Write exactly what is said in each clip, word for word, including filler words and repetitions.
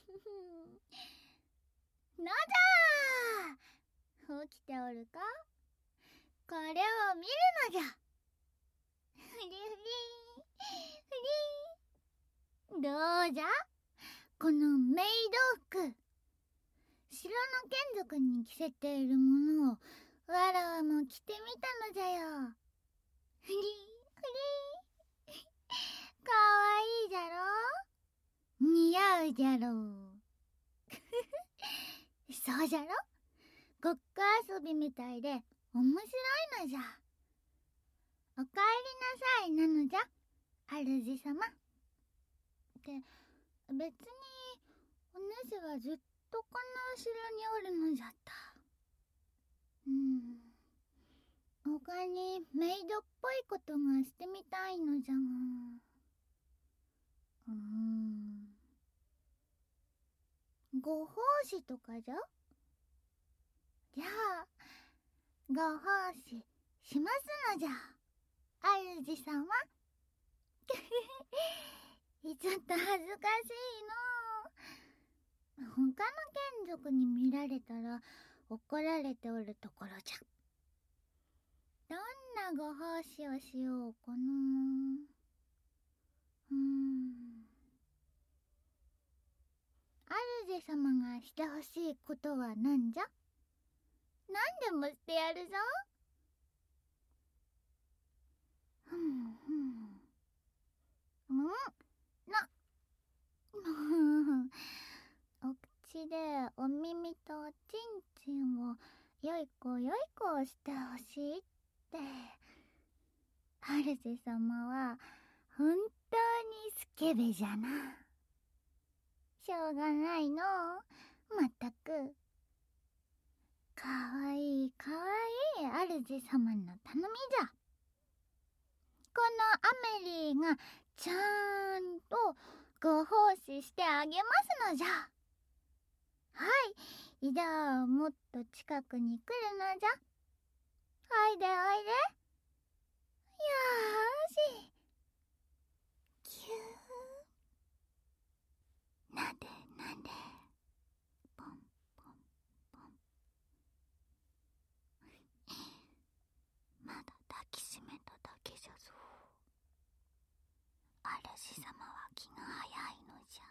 のじゃー、起きておるか。これを見るのじゃ。ふりふりふり。どうじゃ、このメイド服。城の眷属に着せているものをわらわも着てみたのじゃよ。ふりふり。かわいいじゃろ。似合うじゃろ。そうじゃろ。ごっこ遊びみたいで面白いのじゃ。おかえりなさいなのじゃ、主様。って別にお主はずっとこの後ろにおるのじゃった。うん、他にメイドっぽいことがしてみたいのじゃが。うーん、ご奉仕とかじゃ。じゃあご奉仕しますのじゃ、主様。ちょっと恥ずかしいの。他の眷属に見られたら怒られておるところじゃ。どんなご奉仕をしようかな。うーん、主様がしてほしいことは何じゃ。何でもしてやるぞ。ふんふん。うんなお口でお耳とおちんちんをよい子よい子をしてほしいって主様は本当にスケベじゃな。しょうがないの、まったく。かわいいかわいい主様の頼みじゃ。このアメリーがちゃんとご奉仕してあげますのじゃ。はい、じゃあもっと近くに来るのじゃ。おいでおいで。よーし。キュー。なでなで。ポンポンポン。まだ抱きしめただけじゃぞ。主様は気が早いのじゃ。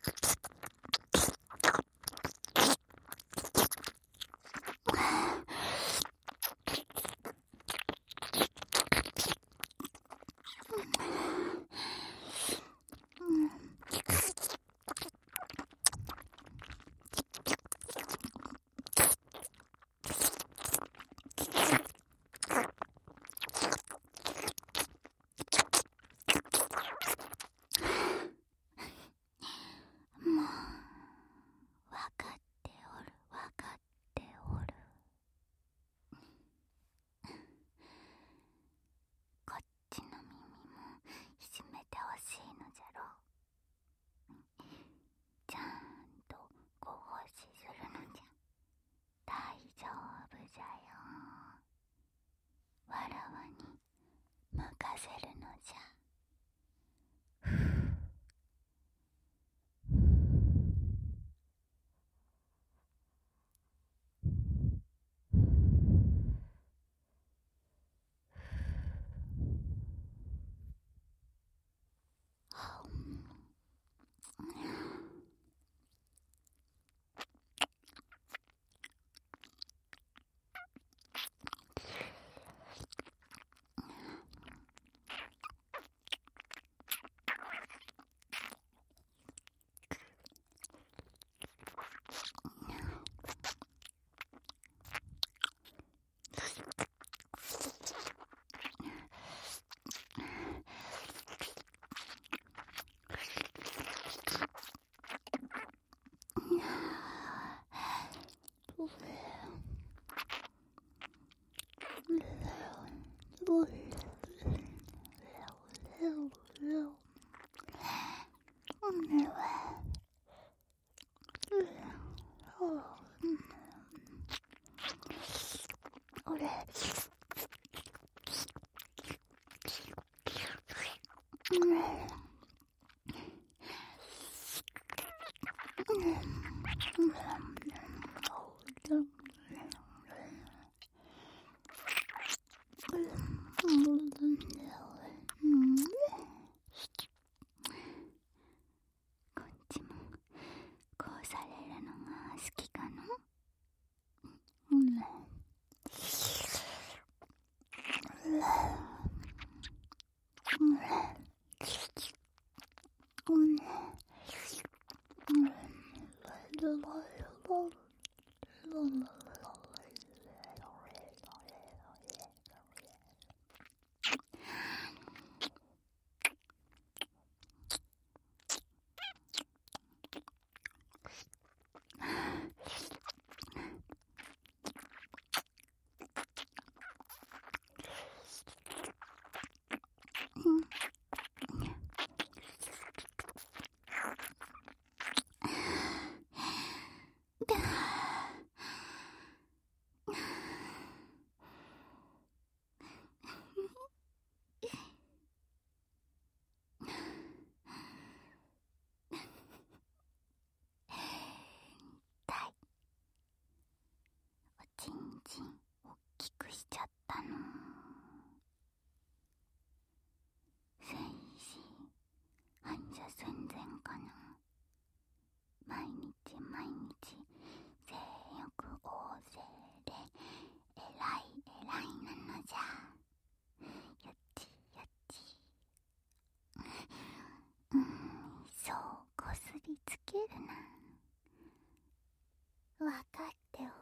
わかっておる。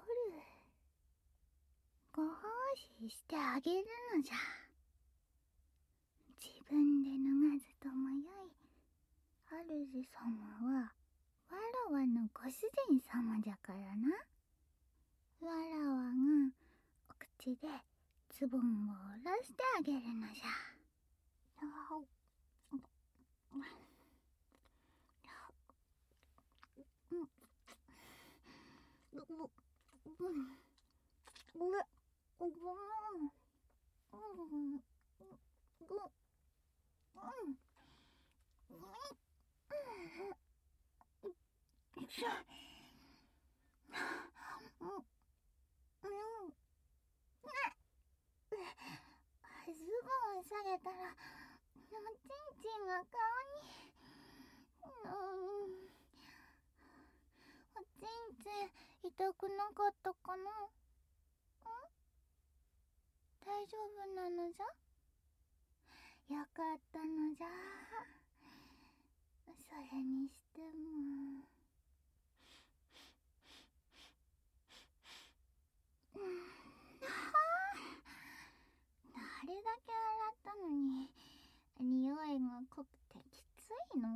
ご奉仕してあげるのじゃ。自分で脱がずともよい。主様はわらわのご主人様じゃからな。わらわがお口でズボンを下ろしてあげるのじゃ。ズボン下げたらおちんちんが顔に。うん痛くなかったかな？ん？大丈夫なのじゃ？よかったのじゃ。それにしても、うん、はあ、あれだけ洗ったのに匂いが濃くてきついの。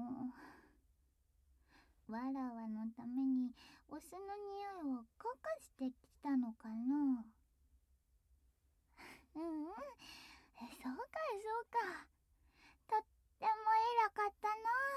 わらわのためにお酢の匂いを濃くしてきたのかの？うんうん、そうかそうか。とっても偉かった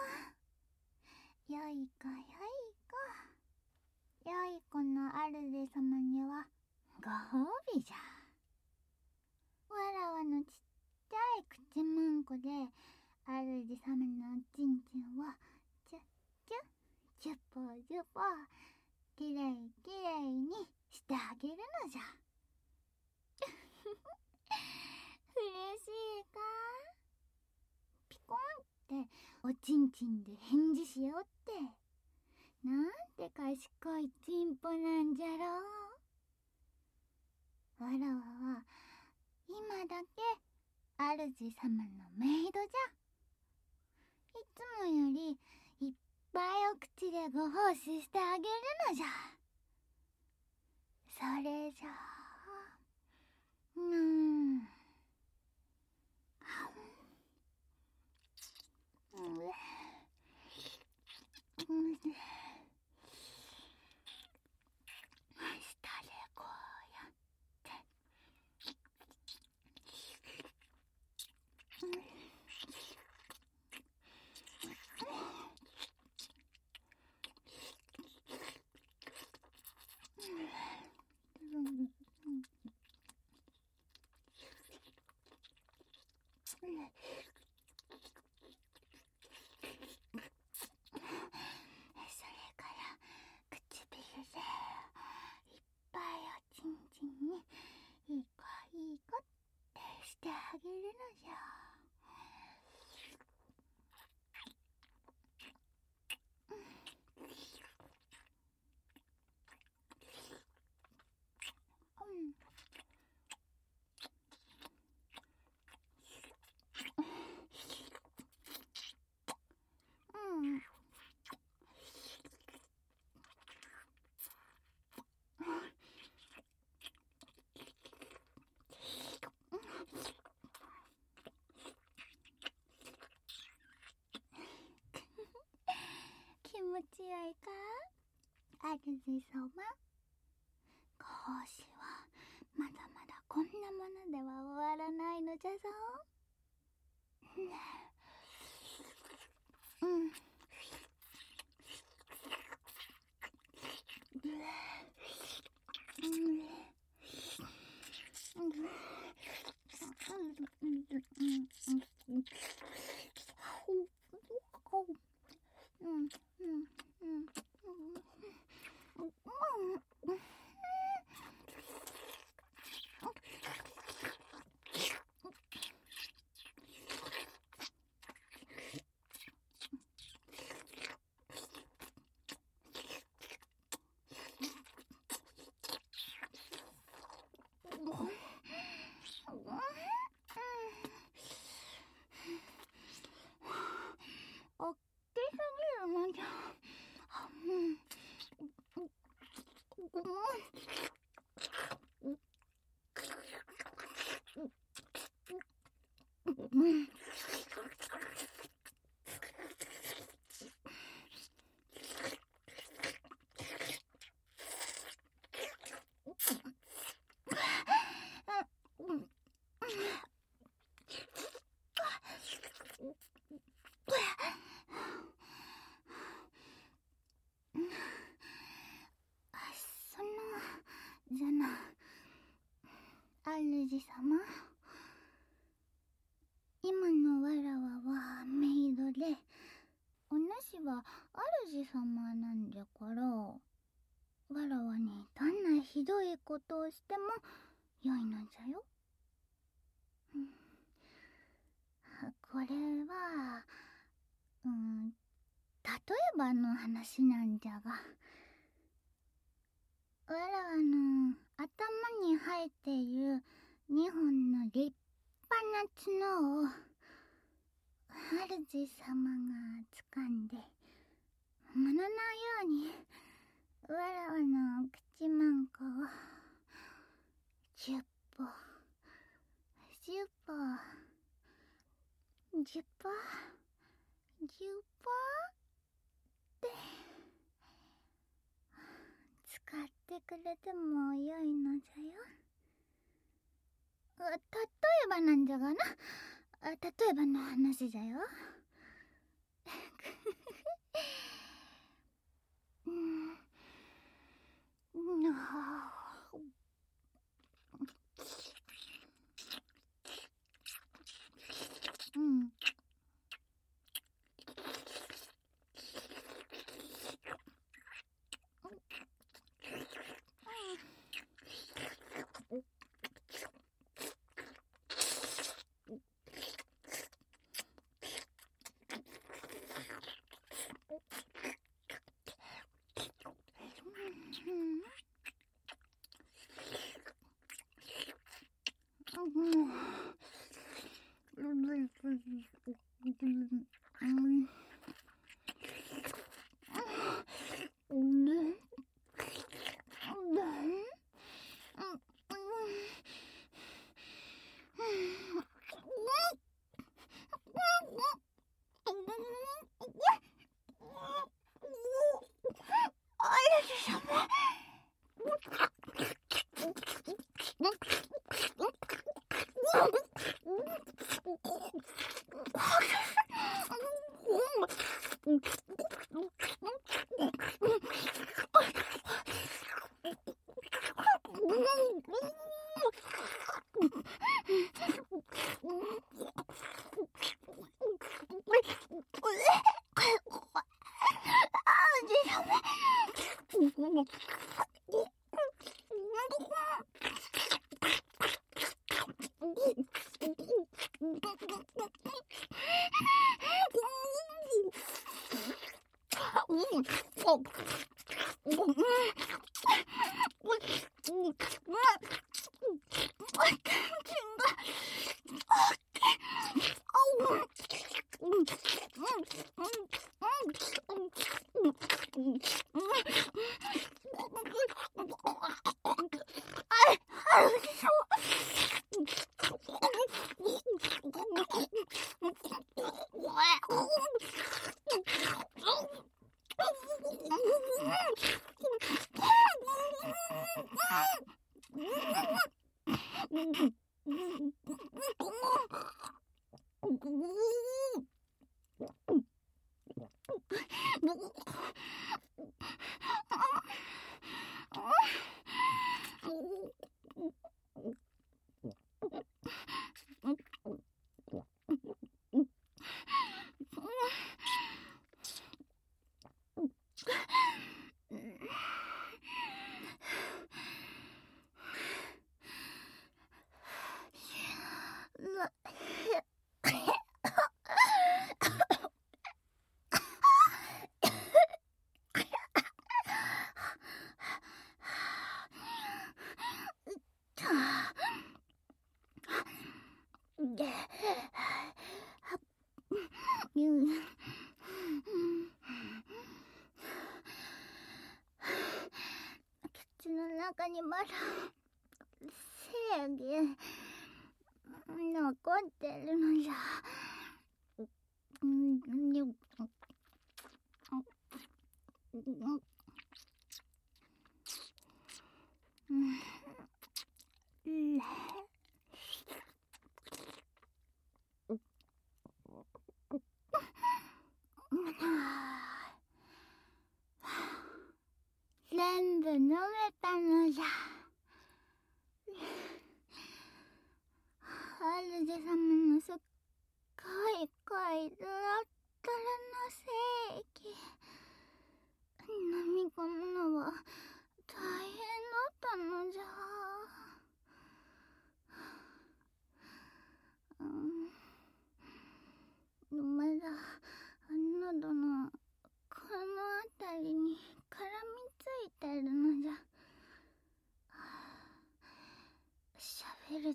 な。よい子よい子。よい子の主様にはご褒美じゃ。わらわのちっちゃい口まんこで主様のおちんちんをチュッチュッチュッポチュッポきれいきれいにしてあげるのじゃ。嬉しいか？ピコンっておちんちんで返事しようって。なんて賢いチンポなんじゃろう。わらわは今だけ主様のメイドじゃ。いつもよりいっぱいお口でご奉仕してあげるのじゃ。それじゃあ、うーん。うん。うん。下でこうやって。うん。それから唇でいっぱいおちんちんにいい子いい子ってしてあげるのじゃ。うんうん。気持ちよいか、主様。ご奉仕はまだまだこんなものでは終わらないのじゃぞ。うん。うん。おっきすぎるのじゃ。うん。そのじゃな、主様、今のわらわはメイドで、お主は主様なんじゃから、わらわにどんなひどいことをしてもよいのじゃよ。うん、これは、うん、例えばの話なんじゃが、 わらわの頭に生えている二本の立派な角を主様が掴んで物のようにわらわの口まんこをじゅっぽじゅっぽじゅっぽじゅっぽって使ってくれてもよいのじゃよ。例えばなんじゃがな、例えばの話じゃよ。うん、うん、うん。口の中にまだ精液残ってるのじゃ。うんうん全部飲めたのじゃ。主様のすっごい濃いドロッドロの精液飲み込むのは大変だったのじゃ。うん、まだ喉のこの辺りに絡みついてるのじゃ。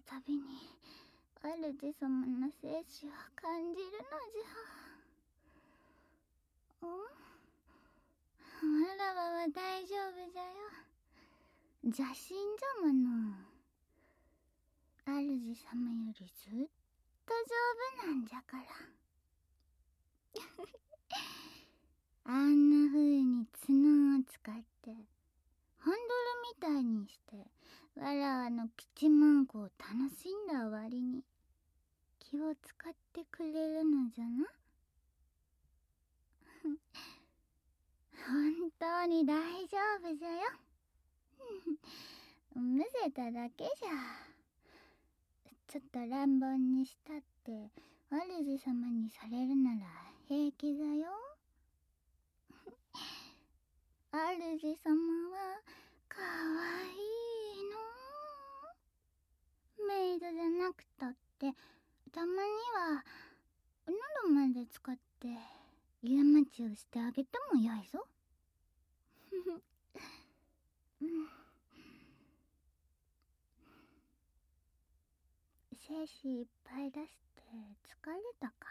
たびに主様の生死を感じるのじゃ。ん？わらわは大丈夫じゃよ。邪神じゃもの。主様よりずっと丈夫なんじゃから。あんな風に角を使ってハンドルみたいにしてわらわの吉万子を楽しんだ割に気を使ってくれるのじゃな。本当に大丈夫じゃよ。むせただけじゃ。ちょっと乱暴にしたって主様にされるなら平気だよ。主様はかわいいの。メイドじゃなくたってたまには喉まで使って夕待ちをしてあげてもよいぞ。うん、精子いっぱい出して疲れたか。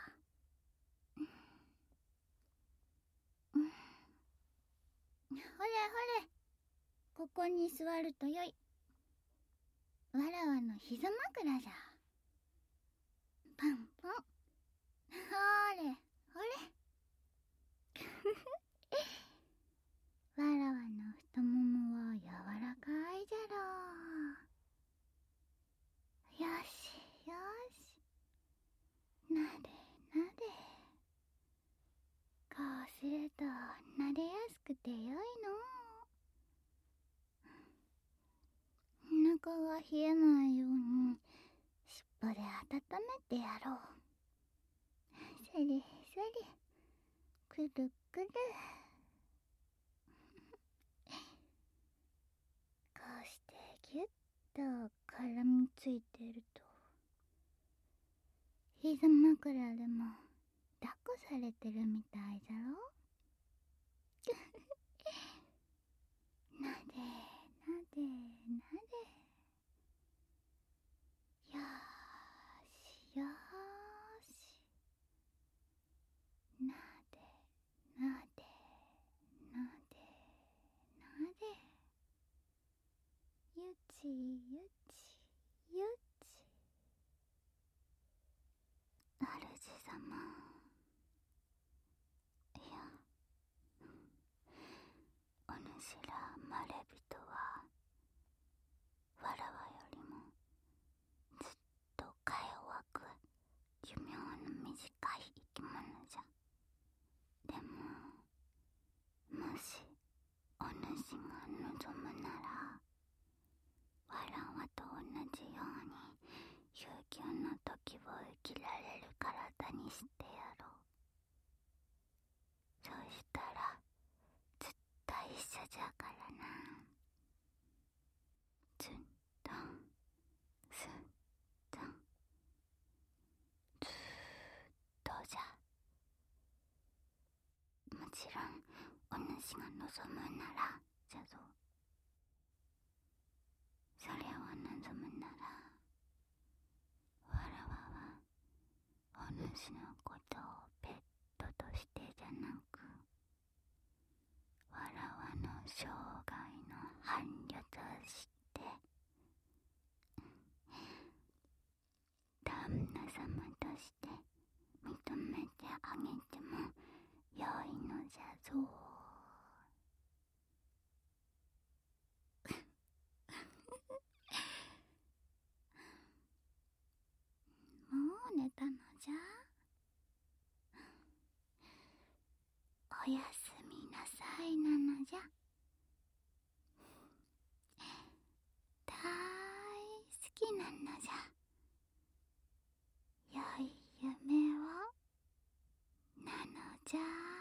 うん、ほれほれ、ここに座るとよい。わらわの膝枕じゃ。パンパン。ほれほれ。わらわの太ももは柔らかいじゃろう。よしよし。なでなで。こうするとなでやすくてよいの。お腹が冷えないように尻尾で温めてやろう。それそれ、くるくる。こうしてぎゅっと絡みついてると膝枕でも抱っこされてるみたいじゃろ。なでなでなで。よーしよーし。なでなでなでなで。ゆちゆちゆち。主様、いや、お主らまれびとはわらわよりもずっとか弱く寿命の短い生き物じゃ。でももしお主が望むならわらわと同じように悠久の時を生きられる体にしてやろう。そうしたらずっと一緒じゃからな。ずっとずっとずっとじゃ。もちろんお主が望むならじゃぞ。それを望むならわらわはお主のことをペットとしてじゃなくわらわの生涯の伴侶として旦那様として認めてあげてもよいのじゃぞ。もう寝たのじゃ。おやすみなさいなのじゃ。大好きなのじゃ。良い夢をなのじゃ。